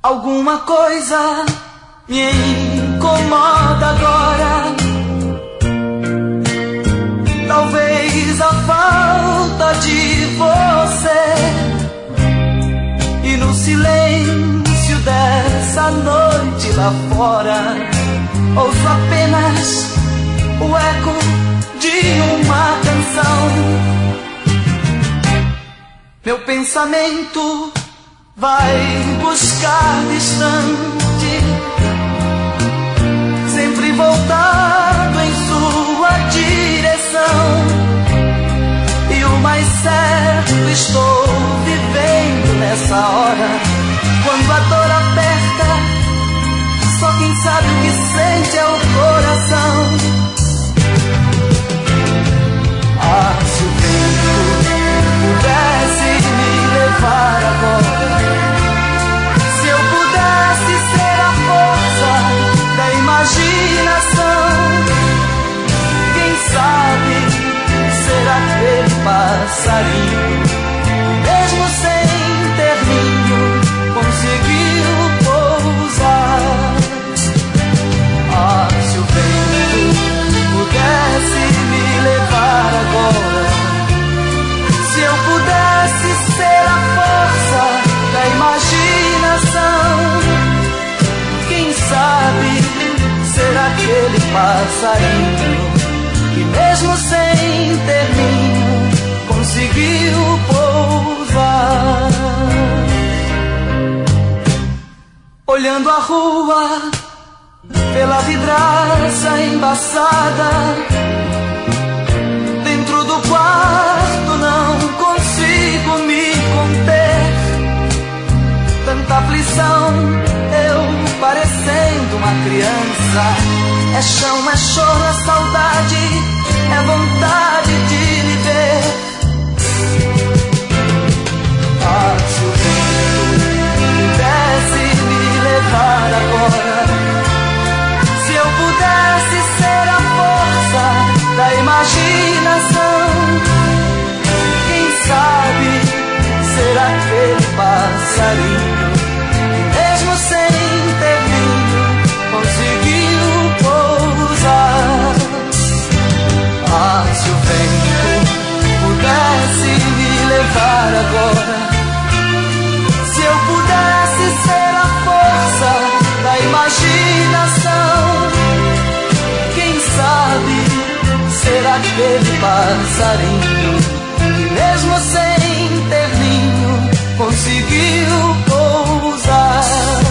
Alguma coisa me incomoda agora. Talvez a falta de você. E no silêncio dessa noite lá fora, ouço apenas o eco de uma canção. Meu pensamento vai buscar distante, sempre voltado em sua direção. E o mais certo estou vivendo nessa hora, quando a dor aperta, só quem sabe o que sente é o coração. Ah, se o vento pudesse me levar agora, se eu pudesse ser a força da imaginação, quem sabe ser aquele passarinho, mesmo sem ter ninho, conseguiu pousar. Ah, se o vento pudesse me levar agora, se eu pudesse ser a força da imaginação, quem sabe ser aquele passarinho que mesmo sem ter ninho conseguiu pousar. Olhando a rua pela vidraça embaçada, dentro do quarto não consigo me conter. Tanta aflição, eu parecendo uma criança. É chão, é choro, é saudade, é vontade de lhe ver. Ah, se o vento pudesse me levar agora, se eu pudesse ser a força da imaginação, quem sabe ser aquele passarinho que mesmo sem ter ninho conseguiu pousar. Ah, se o vento pudesse me levar agora, se eu pudesse ser a força da imaginação, quem sabe ser aquele passarinho que mesmo sem ter ninho conseguiu pousar.